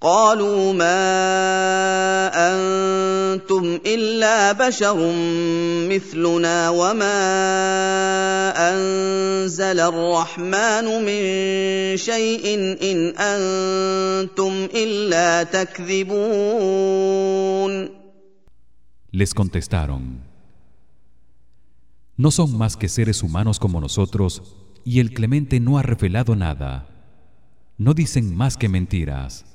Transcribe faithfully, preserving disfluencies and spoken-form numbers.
قالوا ما أنتم إلا بشر مثلنا وما أنزل الرحمن من شيء إن أنتم إلا تكذبون. Les contestaron: No son más que seres humanos como nosotros, y el Clemente no ha revelado nada. No dicen más que mentiras.